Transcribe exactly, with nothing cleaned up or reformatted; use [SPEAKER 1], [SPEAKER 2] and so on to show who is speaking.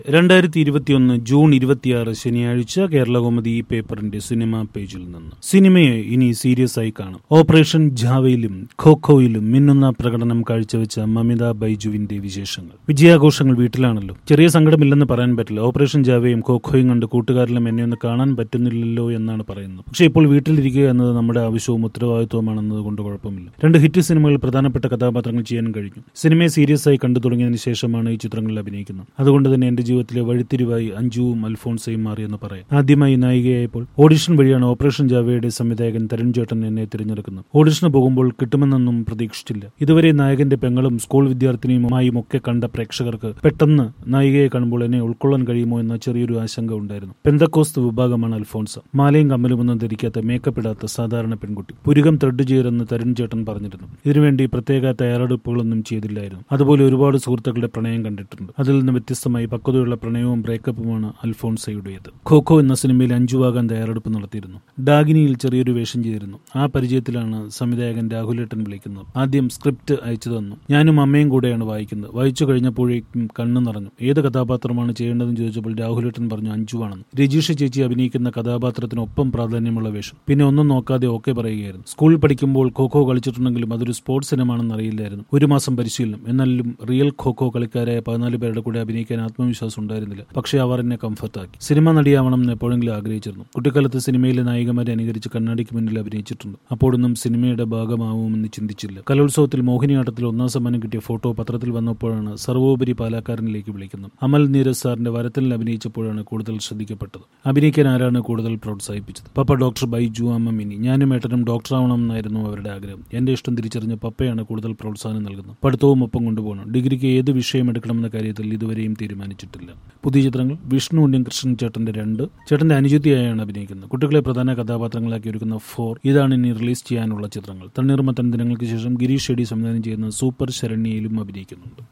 [SPEAKER 1] രണ്ടായിരത്തി ഇരുപത്തിയൊന്ന് ജൂൺ ഇരുപത്തിയാറ് ശനിയാഴ്ച കേരളകൗമുദി ഈ പേപ്പറിന്റെ സിനിമാ പേജിൽ നിന്ന് സിനിമയെ ഇനി സീരിയസ് ആയി കാണും. ഓപ്പറേഷൻ ജാവയിലും ഖോഖോയിലും മിന്നുന്ന പ്രകടനം കാഴ്ചവെച്ച മമിത ബൈജുവിന്റെ വിശേഷങ്ങൾ. വിജയാഘോഷങ്ങൾ വീട്ടിലാണല്ലോ. ചെറിയ സങ്കടമില്ലെന്ന് പറയാൻ പറ്റില്ല. ഓപ്പറേഷൻ ജാവയും ഖോഖോയും കണ്ട് കൂട്ടുകാരിലും എന്നെ ഒന്ന് കാണാൻ പറ്റുന്നില്ലല്ലോ എന്നാണ് പറയുന്നത്. പക്ഷേ ഇപ്പോൾ വീട്ടിലിരിക്കുക എന്നത് നമ്മുടെ ആവശ്യവും ഉത്തരവാദിത്വമാണെന്നത് കൊണ്ട് കുഴപ്പമില്ല. രണ്ട് ഹിറ്റ് സിനിമകൾ പ്രധാനപ്പെട്ട കഥാപാത്രങ്ങൾ ചെയ്യാൻ കഴിഞ്ഞു. സിനിമയെ സീരിയസ് ആയി കണ്ടു തുടങ്ങിയതിനു ശേഷമാണ് ഈ ചിത്രങ്ങളിൽ അഭിനയിക്കുന്നത്. അതുകൊണ്ട് തന്നെ എന്റെ ജീവിതത്തിലെ വഴിത്തിരിവായി അഞ്ജുവും അൽഫോൺസയും മാറിയെന്ന് പറയാം. ആദ്യമായി നായികയായപ്പോൾ ഓഡിഷൻ വഴിയാണ് ഓപ്പറേഷൻ ജാവയുടെ സംവിധായകൻ തരുൺ ചേട്ടൻ എന്നെ തിരഞ്ഞെടുക്കുന്നത്. ഓഡിഷന് പോകുമ്പോൾ കിട്ടുമെന്നൊന്നും പ്രതീക്ഷിച്ചില്ല. ഇതുവരെ നായകന്റെ പെങ്ങളും സ്കൂൾ വിദ്യാർത്ഥിനിയുമായും ഒക്കെ കണ്ട പ്രേക്ഷകർക്ക് പെട്ടെന്ന് നായികയെ കാണുമ്പോൾ എന്നെ ഉൾക്കൊള്ളാൻ കഴിയുമോ എന്ന ചെറിയൊരു ആശങ്ക ഉണ്ടായിരുന്നു. പെന്തക്കോസ്ത് വിഭാഗമാണ് അൽഫോൺസ. മാലയും കമ്മലുമൊന്നും ധരിക്കാത്ത, മേക്കപ്പ് ഇടാത്ത സാധാരണ പെൺകുട്ടി. പുരുകം ത്രെഡ് ചെയ്തെന്ന് തരുൺ ചേട്ടൻ പറഞ്ഞിരുന്നു. ഇതിനുവേണ്ടി പ്രത്യേക തയ്യാറെടുപ്പുകളൊന്നും ചെയ്തില്ലായിരുന്നു. അതുപോലെ ഒരുപാട് സുഹൃത്തുക്കളുടെ പ്രണയം കണ്ടിട്ടുണ്ട്. അതിൽ നിന്ന് വ്യത്യസ്തമായി പക്വതയുള്ള പ്രണയവും ബ്രേക്കപ്പുമാണ് അൽഫോൺസയുടേത്. ഖോഖോ എന്ന സിനിമയിൽ അഞ്ജുവാകാൻ തയ്യാറെടുപ്പ് നടത്തിയിരുന്നു. ഡാഗിനിയിൽ ചെറിയൊരു വേഷം ചെയ്തിരുന്നു. ആ പരിചയത്തിലാണ് സംവിധായകൻ രാഹുലേട്ടൻ വിളിക്കുന്നത്. ആദ്യം സ്ക്രിപ്റ്റ് അയച്ചു തന്നു. ഞാനും അമ്മയും കൂടെയാണ് വായിക്കുന്നത്. വായിച്ചു കഴിഞ്ഞപ്പോഴേക്കും കണ്ണു നിറഞ്ഞു. ഏത് കഥാപാത്രമാണ് ചെയ്യേണ്ടതെന്ന് ചോദിച്ചപ്പോൾ രാഹുലേട്ടൻ പറഞ്ഞു അഞ്ജുവാണെന്ന്. രജീഷ ചേച്ചി അഭിനയിക്കുന്ന കഥാപാത്രത്തിനൊപ്പം പ്രാധാന്യമുള്ള വേഷം. പിന്നെ ഒന്നും നോക്കാതെ ഓക്കെ പറയുകയായിരുന്നു. സ്കൂളിൽ പഠിക്കുമ്പോൾ ഖോഖോ കളിച്ചിട്ടുണ്ടെങ്കിലും അതൊരു സ്പോർട്സ് ഇനമാണെന്ന് അറിയില്ലായിരുന്നു. ഒരു മാസം പരിശീലനം. എന്നാലും റിയൽ ഖോഖോ കളിക്കാരായ പതിനാല് പേരുടെ കൂടെ അഭിനയിക്കാൻ ആത്മവിശ്വാസം ഉണ്ടായിരുന്നില്ല. പക്ഷേ അവർ എന്നെ കംഫർട്ടാക്കി. സിനിമ നടിയാവണം എന്ന് എപ്പോഴെങ്കിലും ആഗ്രഹിച്ചിരുന്നു. കുട്ടിക്കാലത്ത് സിനിമയിലെ നായികമാരെ അനുകരിച്ച് കണ്ണാടിക്ക് മുന്നിൽ അഭിനയിച്ചിട്ടുണ്ട്. അപ്പോഴൊന്നും സിനിമയുടെ ഭാഗമാവുമെന്ന് ചിന്തിച്ചില്ല. കലോത്സവത്തിൽ മോഹിനിയാട്ടത്തിൽ ഒന്നാം സമ്മാനം കിട്ടിയ ഫോട്ടോ പത്രത്തിൽ വന്നപ്പോഴാണ് സർവോപരി പാലക്കാരനിലേക്ക് വിളിക്കുന്നത്. അമൽ നീരജ് സാറിന്റെ വരത്തിൽ അഭിനയിച്ചപ്പോഴാണ് കൂടുതൽ ശ്രദ്ധിക്കപ്പെട്ടത്. അഭിനയിക്കാൻ ആരാണ് കൂടുതൽ പ്രോത്സാഹിപ്പിച്ചത്? പപ്പ ഡോക്ടർ ബൈജു, അമ്മ മിനി. ഞാനും ഏട്ടനും ഡോക്ടറാവണം എന്നായിരുന്നു അവരുടെ ആഗ്രഹം. എന്റെ ഇഷ്ടം തിരിച്ചറിഞ്ഞ പപ്പയാണ് കൂടുതൽ പ്രോത്സാഹനം നൽകുന്നത്. പഠിത്തവും ഒപ്പം കൊണ്ടുപോകണം. ഡിഗ്രിക്ക് ഏത് വിഷയം എടുക്കണമെന്ന കാര്യത്തിൽ ഇതുവരെയും തീരുമാനിച്ചിട്ടില്ല. പുതിയ ചിത്രങ്ങൾ വിഷ്ണു ഉണ്ണിയും കൃഷ്ണൻ ചേട്ടന്റെ രണ്ട് ചേട്ടന്റെ അനുജത്തിയായാണ് അഭിനയിക്കുന്നത്. കുട്ടികളെ പ്രധാന കഥാപാത്രങ്ങളാക്കി ഒരുക്കുന്ന ഫോർ ഇതാണ് ഇനി റിലീസ് ചെയ്യാനുള്ള ചിത്രങ്ങൾ. തണ്ണീർമത്തൻ ദിനങ്ങൾക്ക് ശേഷം ഗിരീഷ് ഷെഡി സംവിധാനം ചെയ്യുന്ന സൂപ്പർ ശരണ്യയിലും അഭിനയിക്കുന്നുണ്ട്.